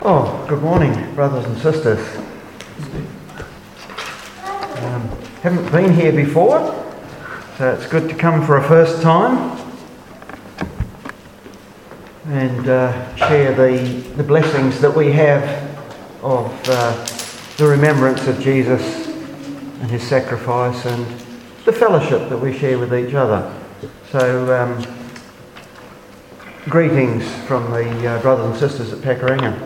Oh, good morning, brothers and sisters. Haven't been here before, so it's good to come for a first time and share the blessings that we have of the remembrance of Jesus and his sacrifice and the fellowship that we share with each other. So, greetings from the brothers and sisters at Pakuranga.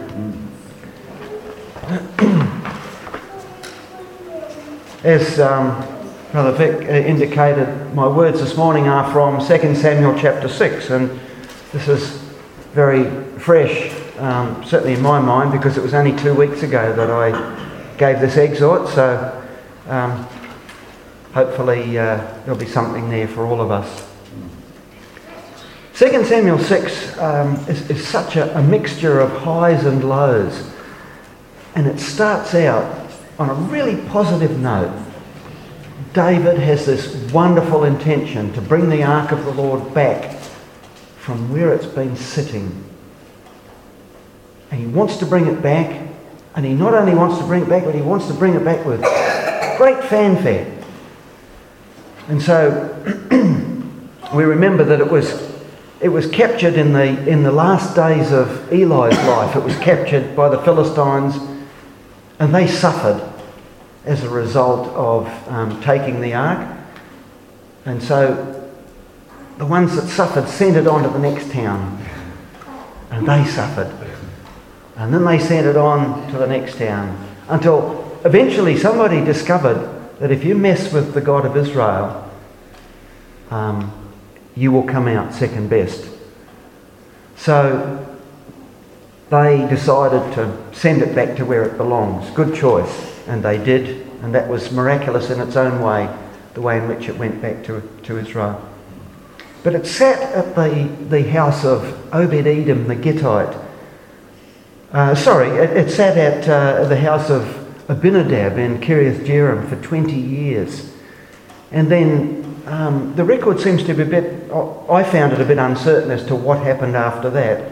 As Brother Vic indicated, my words this morning are from 2 Samuel chapter 6, and this is very fresh, certainly in my mind, because it was only 2 weeks ago that I gave this exhort, so hopefully there'll be something there for all of us. 2 Samuel 6 is such a mixture of highs and lows, and it starts out on a really positive note. David has this wonderful intention to bring the Ark of the Lord back from where it's been sitting. And he wants to bring it back, and he not only wants to bring it back, but he wants to bring it back with great fanfare. And so we remember that it was captured in the last days of Eli's life. It was captured by the Philistines, and they suffered as a result of taking the ark. And so the ones that suffered sent it on to the next town, and they suffered. And then they sent it on to the next town, until eventually somebody discovered that if you mess with the God of Israel, you will come out second best. So they decided to send it back to where it belongs. Good choice. And they did, and that was miraculous in its own way, the way in which it went back to Israel. But it sat at the house of Obed-Edom the Gittite. It sat at the house of Abinadab in Kiriath Jearim for 20 years. And then the record seems to be I found it a bit uncertain as to what happened after that.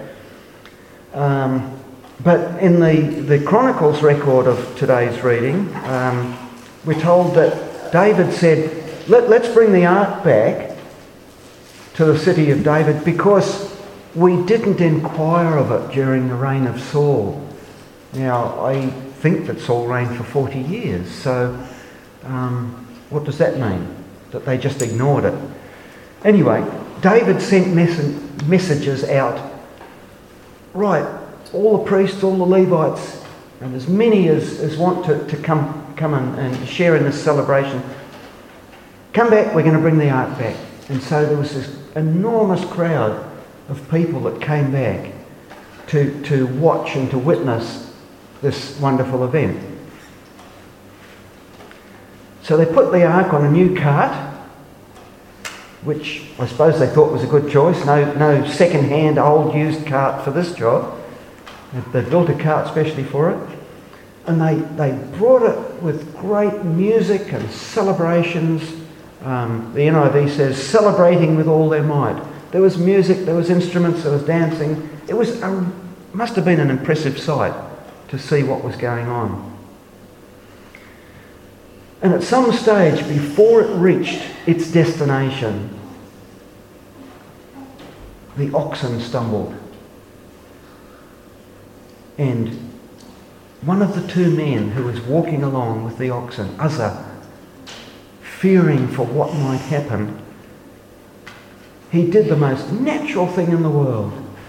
But in the Chronicles record of today's reading, we're told that David said, let's bring the ark back to the city of David because we didn't inquire of it during the reign of Saul. Now, I think that Saul reigned for 40 years, so what does that mean? That they just ignored it. Anyway, David sent messages out. Right, all the priests, all the Levites, and as many as want to come and share in this celebration, come back, we're going to bring the ark back. And so there was this enormous crowd of people that came back to watch and to witness this wonderful event. So they put the ark on a new cart, which I suppose they thought was a good choice. No second-hand, old, used cart for this job. They built a cart specially for it. And they brought it with great music and celebrations. The NIV says, celebrating with all their might. There was music, there was instruments, there was dancing. It must have been an impressive sight to see what was going on. And at some stage, before it reached its destination, the oxen stumbled. And one of the two men who was walking along with the oxen, Uzzah, fearing for what might happen, he did the most natural thing in the world.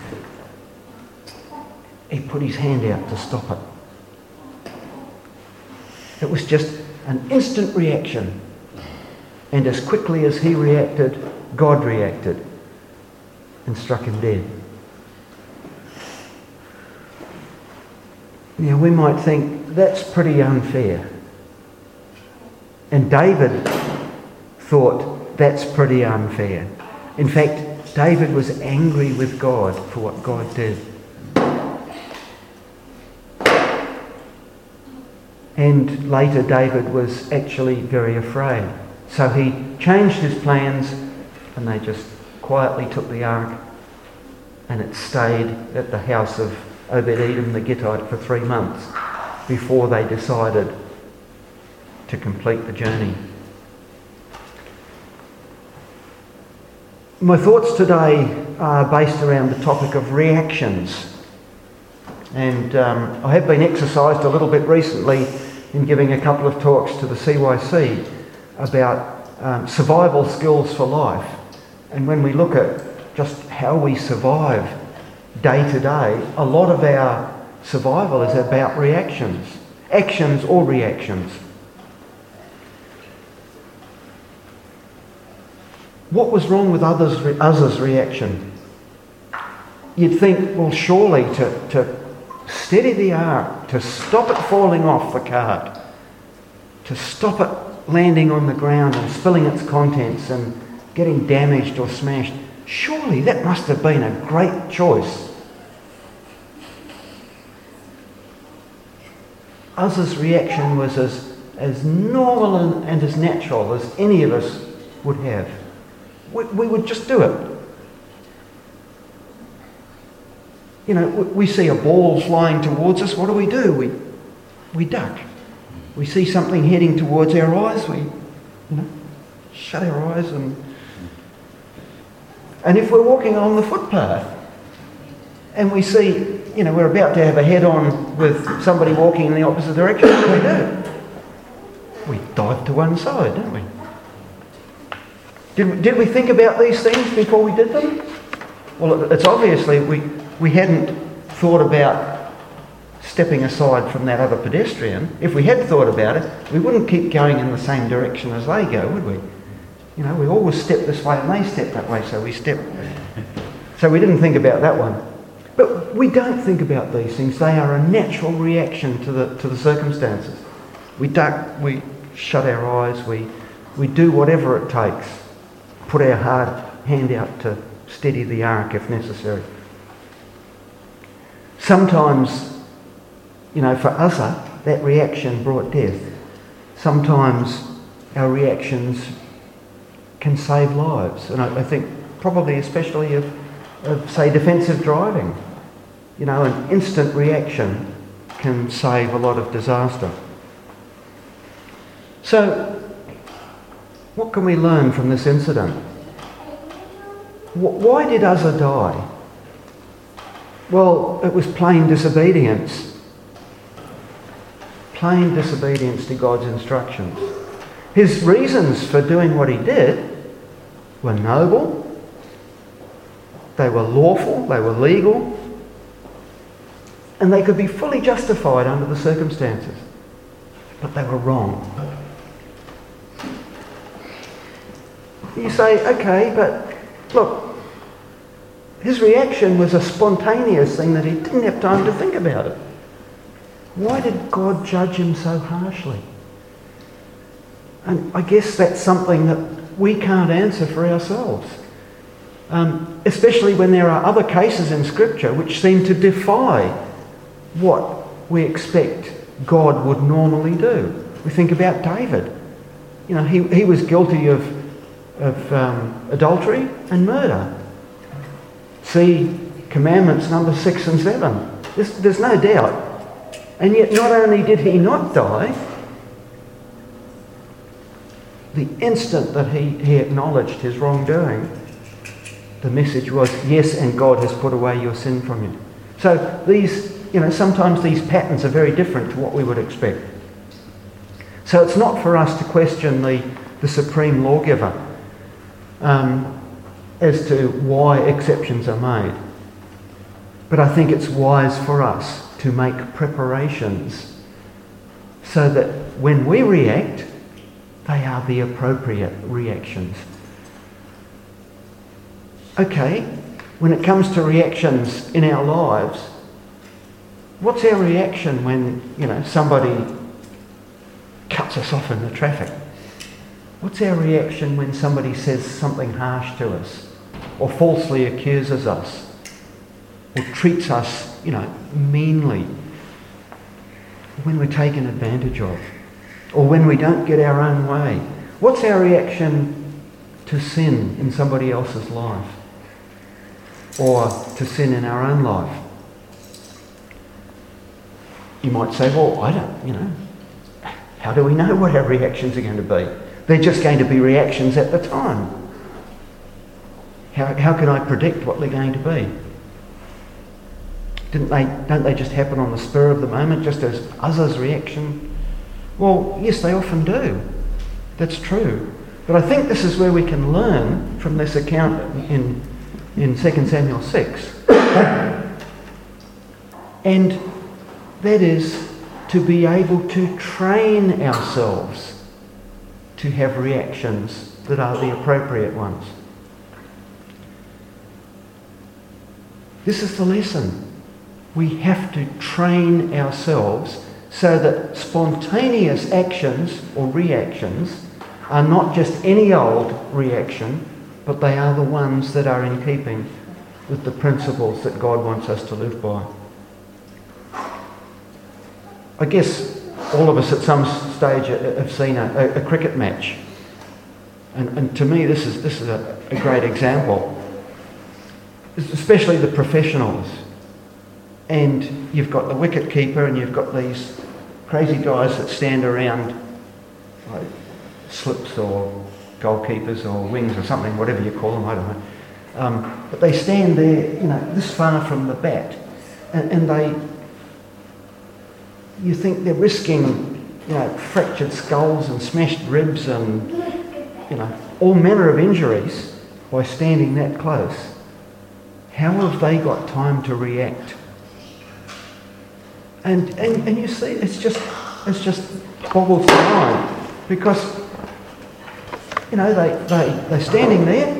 He put his hand out to stop it. It was just an instant reaction. And as quickly as he reacted, God reacted and struck him dead. Now we might think that's pretty unfair. And David thought that's pretty unfair. In fact, David was angry with God for what God did. And later David was actually very afraid. So he changed his plans and they just quietly took the ark and it stayed at the house of Obed-Edom the Gittite for 3 months before they decided to complete the journey. My thoughts today are based around the topic of reactions. And I have been exercised a little bit recently in giving a couple of talks to the CYC about survival skills for life. And when we look at just how we survive day to day, a lot of our survival is about reactions, actions or reactions. What was wrong with Uzzah's reaction? You'd think, well, surely to steady the ark, to stop it falling off the cart, to stop it landing on the ground and spilling its contents and getting damaged or smashed, surely that must have been a great choice. Uzzah's reaction was as normal and as natural as any of us would have. We would just do it. You know, we see a ball flying towards us, what do? We duck. We see something heading towards our eyes, we shut our eyes and if we're walking on the footpath and we see, we're about to have a head-on with somebody walking in the opposite direction, what do? We dive to one side, don't we? Did we think about these things before we did them? Well, it's obviously we hadn't thought about stepping aside from that other pedestrian. If we had thought about it, we wouldn't keep going in the same direction as they go, would we? We always step this way and they step that way, so we step. So we didn't think about that one. But we don't think about these things. They are a natural reaction to the circumstances. We duck, we shut our eyes, we do whatever it takes. Put our hard hand out to steady the ark if necessary. Sometimes, for Uzzah, that reaction brought death. Sometimes our reactions can save lives. And I think probably especially of say, defensive driving. An instant reaction can save a lot of disaster. So, what can we learn from this incident? Why did Uzzah die? Well, it was plain disobedience. Plain disobedience to God's instructions. His reasons for doing what he did were noble, they were lawful, they were legal, and they could be fully justified under the circumstances. But they were wrong. You say, okay, but look, his reaction was a spontaneous thing that he didn't have time to think about it. Why did God judge him so harshly? And I guess that's something that we can't answer for ourselves. Especially when there are other cases in Scripture which seem to defy what we expect God would normally do. We think about David. He was guilty of adultery and murder. See Commandments number 6 and 7. There's no doubt. And yet not only did he not die, the instant that he acknowledged his wrongdoing, the message was, yes, and God has put away your sin from you. So these, sometimes these patterns are very different to what we would expect. So it's not for us to question the supreme lawgiver as to why exceptions are made. But I think it's wise for us to make preparations so that when we react, they are the appropriate reactions. Okay, when it comes to reactions in our lives, what's our reaction when, somebody cuts us off in the traffic? What's our reaction when somebody says something harsh to us, or falsely accuses us, or treats us, meanly? When we're taken advantage of, or when we don't get our own way? What's our reaction to sin in somebody else's life, or to sin in our own life? You might say, well, I don't, how do we know what our reactions are going to be? They're just going to be reactions at the time. How can I predict what they're going to be? Don't they just happen on the spur of the moment, just as Uzzah's reaction? Well, yes, they often do. That's true. But I think this is where we can learn from this account in 2 Samuel 6. And that is to be able to train ourselves to have reactions that are the appropriate ones. This is the lesson. We have to train ourselves so that spontaneous actions or reactions are not just any old reaction, but they are the ones that are in keeping with the principles that God wants us to live by. I guess all of us at some stage have seen a cricket match. And to me this is a great example. Especially the professionals. And you've got the wicket keeper and you've got these crazy guys that stand around like slips or goalkeepers or wings or something, whatever you call them, I don't know. But they stand there, this far from the bat. And you think they're risking, fractured skulls and smashed ribs and, all manner of injuries by standing that close. How have they got time to react? And you see, it's just boggles the mind, because they're standing there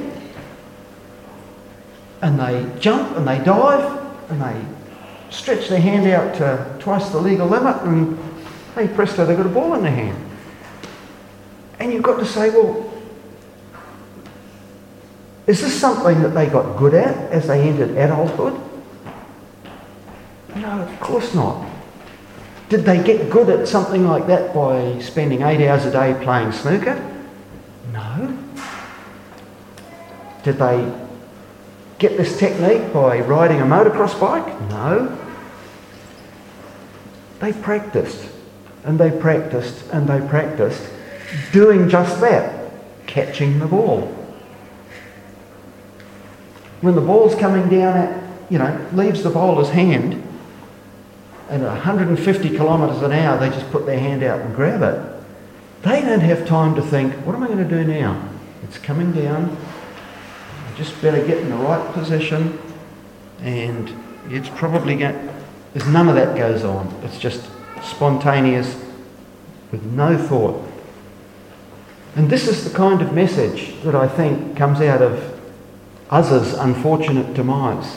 and they jump and they dive and they stretch their hand out to twice the legal limit, and hey presto, they've got a ball in their hand. And you've got to say, well, is this something that they got good at as they entered adulthood? No, of course not. Did they get good at something like that by spending 8 hours a day playing snooker? No. Did they get this technique by riding a motocross bike? No. They practiced, and they practiced, and they practiced doing just that, catching the ball. When the ball's coming down leaves the bowler's hand, and at 150 kilometres an hour they just put their hand out and grab it. They don't have time to think, what am I going to do now? It's coming down. I just better get in the right position, and it's probably there's none of that goes on. It's just spontaneous with no thought. And this is the kind of message that I think comes out of Uzzah's unfortunate demise.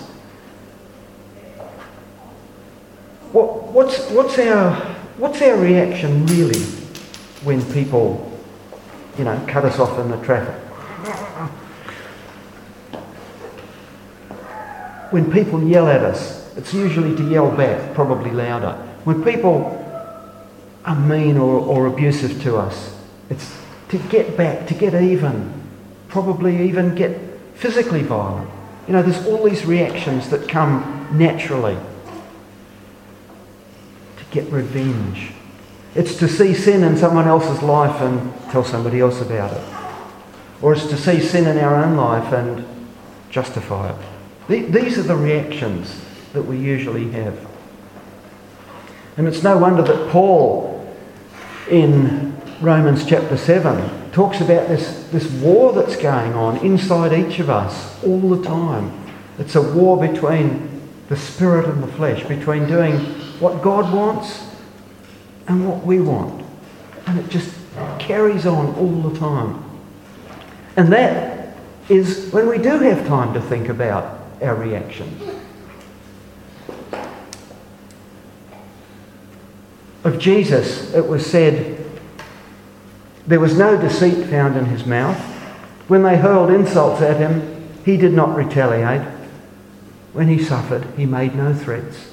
What's our reaction really when people, cut us off in the traffic? When people yell at us, it's usually to yell back, probably louder. When people are mean or abusive to us, it's to get back, to get even, probably even get physically violent. There's all these reactions that come naturally. To get revenge. It's to see sin in someone else's life and tell somebody else about it. Or it's to see sin in our own life and justify it. These are the reactions that we usually have. And it's no wonder that Paul in Romans chapter 7 talks about this war that's going on inside each of us all the time. It's a war between the spirit and the flesh, between doing what God wants and what we want. And it just carries on all the time. And that is when we do have time to think about our reactions. Of Jesus, it was said, there was no deceit found in his mouth. When they hurled insults at him, he did not retaliate. When he suffered, he made no threats.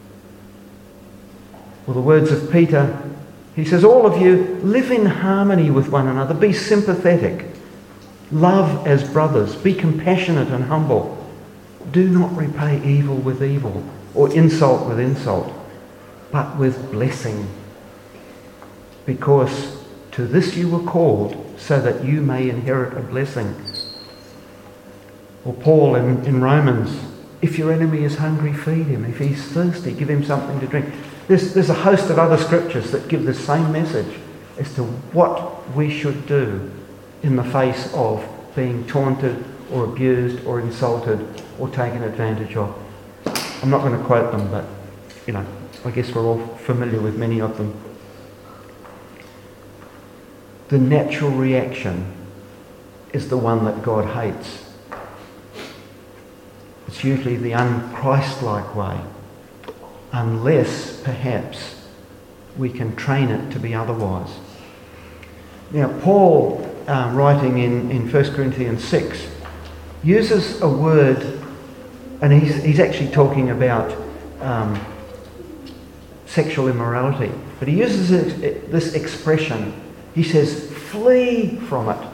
Or the words of Peter, he says, all of you live in harmony with one another. Be sympathetic. Love as brothers. Be compassionate and humble. Do not repay evil with evil or insult with insult. but with blessing. Because to this you were called, so that you may inherit a blessing. Or Paul in Romans, if your enemy is hungry, feed him. If he's thirsty, give him something to drink. There's a host of other scriptures that give the same message as to what we should do in the face of being taunted or abused or insulted or taken advantage of. I'm not going to quote them, but, I guess we're all familiar with many of them. The natural reaction is the one that God hates. It's usually the un-Christ-like way, unless perhaps we can train it to be otherwise. Now, Paul, writing in 1 Corinthians 6, uses a word, and he's actually talking about sexual immorality, but he uses this expression. He says, flee from it.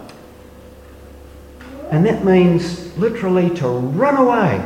And that means literally to run away,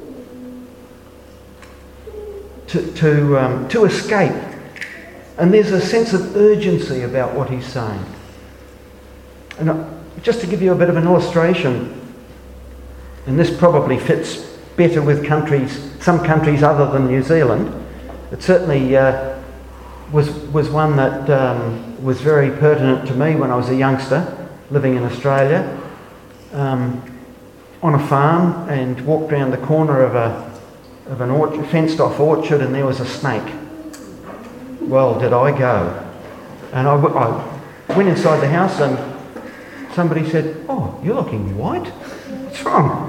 to escape. And there's a sense of urgency about what he's saying. And just to give you a bit of an illustration, and this probably fits better with some countries other than New Zealand. It certainly was one that was very pertinent to me when I was a youngster living in Australia. On a farm, and walked round the corner of an orchard, fenced-off orchard, and there was a snake. Well, did I go. And I went inside the house and somebody said, "Oh, you're looking white. What's wrong?"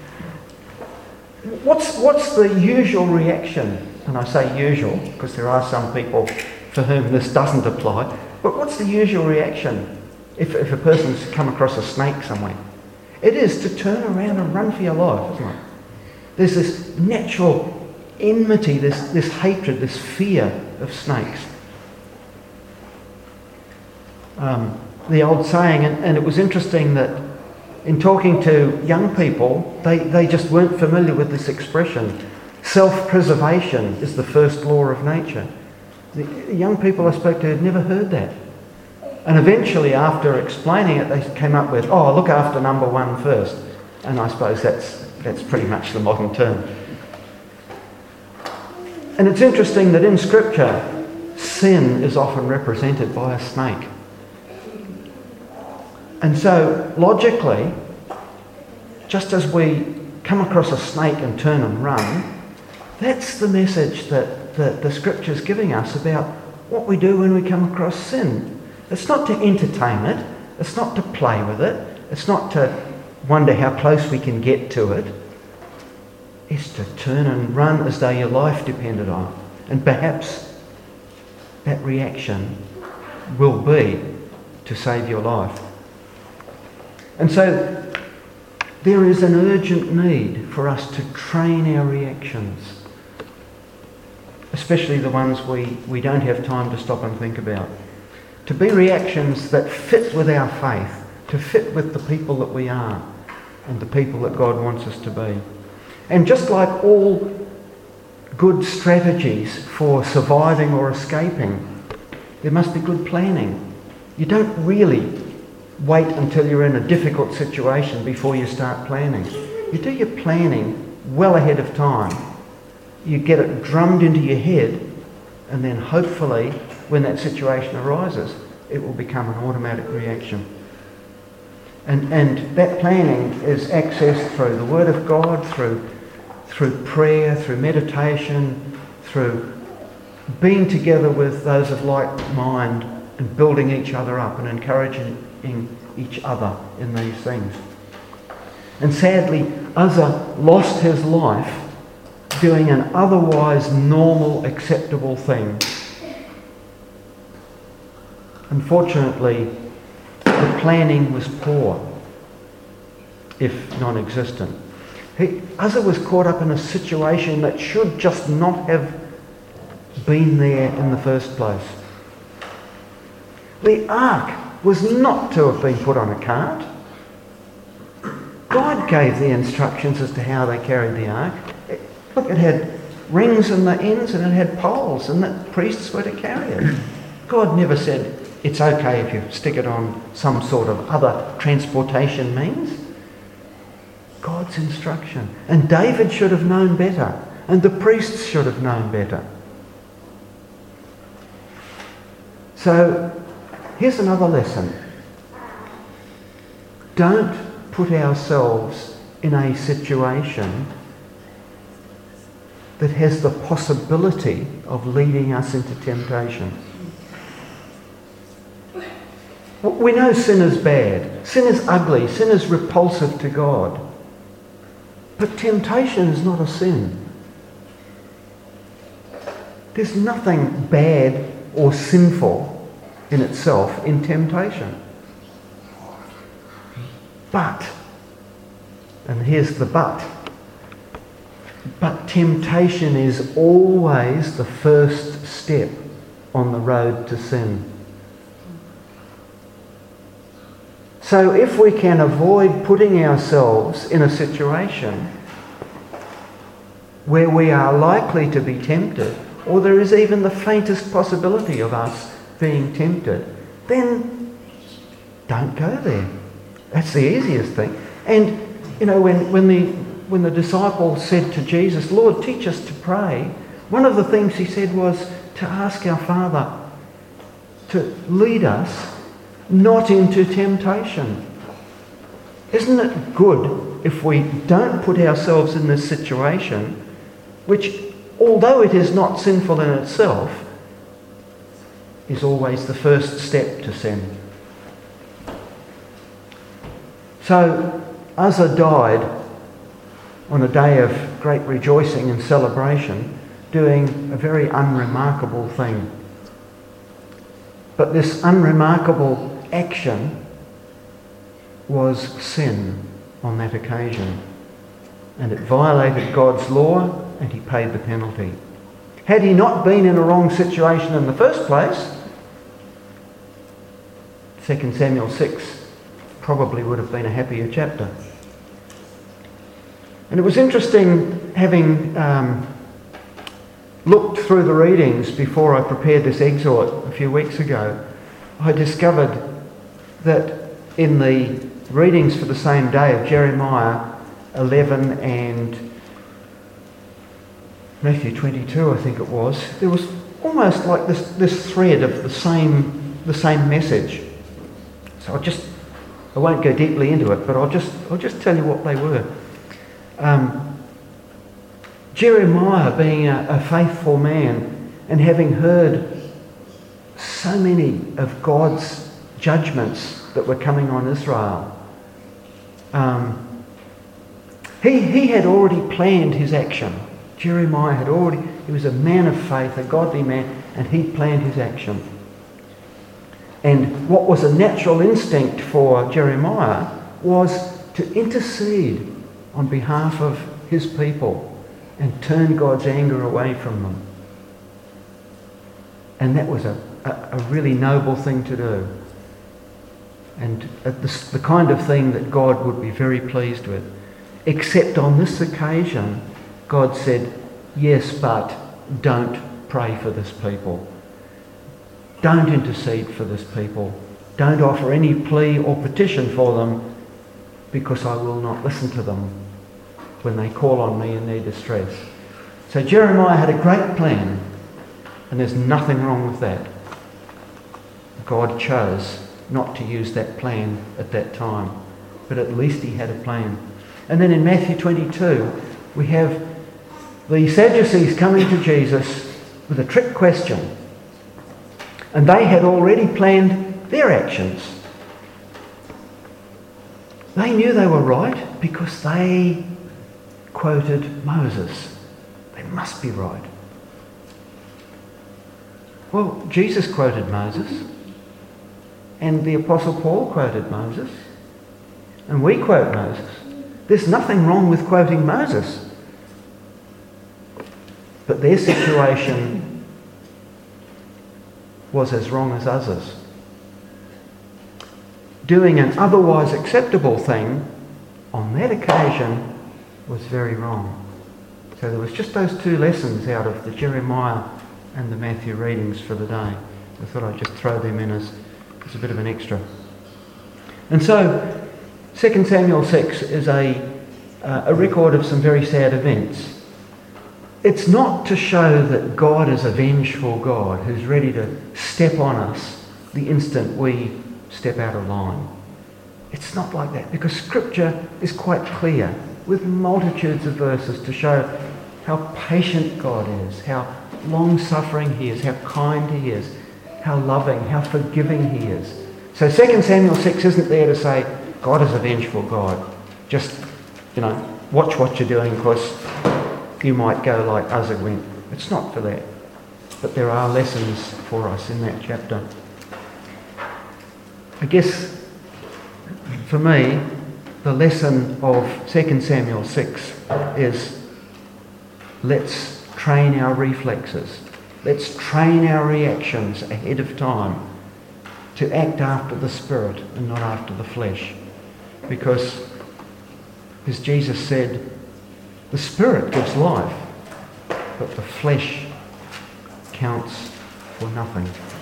What's the usual reaction? And I say usual because there are some people for whom this doesn't apply. But what's the usual reaction if a person's come across a snake somewhere? It is to turn around and run for your life, isn't it? There's this natural enmity, this hatred, this fear of snakes. The old saying, and it was interesting that in talking to young people, they just weren't familiar with this expression. Self-preservation is the first law of nature. The young people I spoke to had never heard that. And eventually, after explaining it, they came up with, look after number one first. And I suppose that's pretty much the modern term. And it's interesting that in Scripture, sin is often represented by a snake. And so, logically, just as we come across a snake and turn and run, that's the message that the Scripture's giving us about what we do when we come across sin. It's not to entertain it. It's not to play with it. It's not to wonder how close we can get to it. It's to turn and run as though your life depended on it. And perhaps that reaction will be to save your life. And so there is an urgent need for us to train our reactions, especially the ones we don't have time to stop and think about. To be reactions that fit with our faith, to fit with the people that we are and the people that God wants us to be. And just like all good strategies for surviving or escaping, there must be good planning. You don't really wait until you're in a difficult situation before you start planning. You do your planning well ahead of time. You get it drummed into your head, and then hopefully when that situation arises, it will become an automatic reaction. And that planning is accessed through the Word of God, through prayer, through meditation, through being together with those of like mind and building each other up and encouraging each other in these things. And sadly, Uzzah lost his life doing an otherwise normal, acceptable thing. Unfortunately, the planning was poor, if non-existent. Uzzah was caught up in a situation that should just not have been there in the first place. The ark was not to have been put on a cart. God gave the instructions as to how they carried the ark. Look, it had rings in the ends and it had poles and the priests were to carry it. God never said it's okay if you stick it on some sort of other transportation means. God's instruction. And David should have known better. And the priests should have known better. So here's another lesson. Don't put ourselves in a situation that has the possibility of leading us into temptation. We know sin is bad. Sin is ugly. Sin is repulsive to God. But temptation is not a sin. There's nothing bad or sinful in itself in temptation. But, and here's the but temptation is always the first step on the road to sin. So if we can avoid putting ourselves in a situation where we are likely to be tempted, or there is even the faintest possibility of us being tempted, then don't go there. That's the easiest thing. And, you know, when the disciples said to Jesus, Lord, teach us to pray, one of the things he said was to ask our Father to lead us not into temptation. Isn't it good if we don't put ourselves in this situation, which, although it is not sinful in itself, is always the first step to sin? So Uzzah died on a day of great rejoicing and celebration, doing a very unremarkable thing. But this unremarkable action was sin on that occasion. And it violated God's law, and he paid the penalty. Had he not been in a wrong situation in the first place, 2 Samuel 6 probably would have been a happier chapter. And it was interesting, having looked through the readings before I prepared this exhort a few weeks ago, I discovered that in the readings for the same day of Jeremiah 11 and Matthew 22, I think it was, there was almost like this thread of the same message. So I won't go deeply into it, but I'll just tell you what they were. Jeremiah, being a faithful man and having heard so many of God's judgments that were coming on Israel, he had already planned his action. Jeremiah he was a man of faith, a godly man, and he planned his action. And what was a natural instinct for Jeremiah was to intercede on behalf of his people and turn God's anger away from them. And that was a really noble thing to do. And the kind of thing that God would be very pleased with. Except on this occasion, God said, yes, but don't pray for this people. Don't intercede for this people. Don't offer any plea or petition for them, because I will not listen to them when they call on me in their distress. So Jeremiah had a great plan, and there's nothing wrong with that. God chose not to use that plan at that time, but at least he had a plan. And then in Matthew 22, we have the Sadducees coming to Jesus with a trick question. And they had already planned their actions. They knew they were right because they quoted Moses. They must be right. Well, Jesus quoted Moses, and the Apostle Paul quoted Moses, and we quote Moses. There's nothing wrong with quoting Moses. But their situation was as wrong as Uzzah's. Doing an otherwise acceptable thing on that occasion was very wrong. So there was just those two lessons out of the Jeremiah and the Matthew readings for the day. I thought I'd just throw them in as a bit of an extra. And so 2 Samuel 6 is a record of some very sad events. It's not to show that God is a vengeful God who's ready to step on us the instant we step out of line. It's not like that, because Scripture is quite clear with multitudes of verses to show how patient God is, how long-suffering he is, how kind he is, how loving, how forgiving he is. So 2 Samuel 6 isn't there to say God is a vengeful God. Just, watch what you're doing because you might go like Uzzah went. It's not for that. But there are lessons for us in that chapter. I guess, for me, the lesson of 2 Samuel 6 is let's train our reflexes. Let's train our reactions ahead of time to act after the Spirit and not after the flesh. Because, as Jesus said, the Spirit gives life, but the flesh counts for nothing.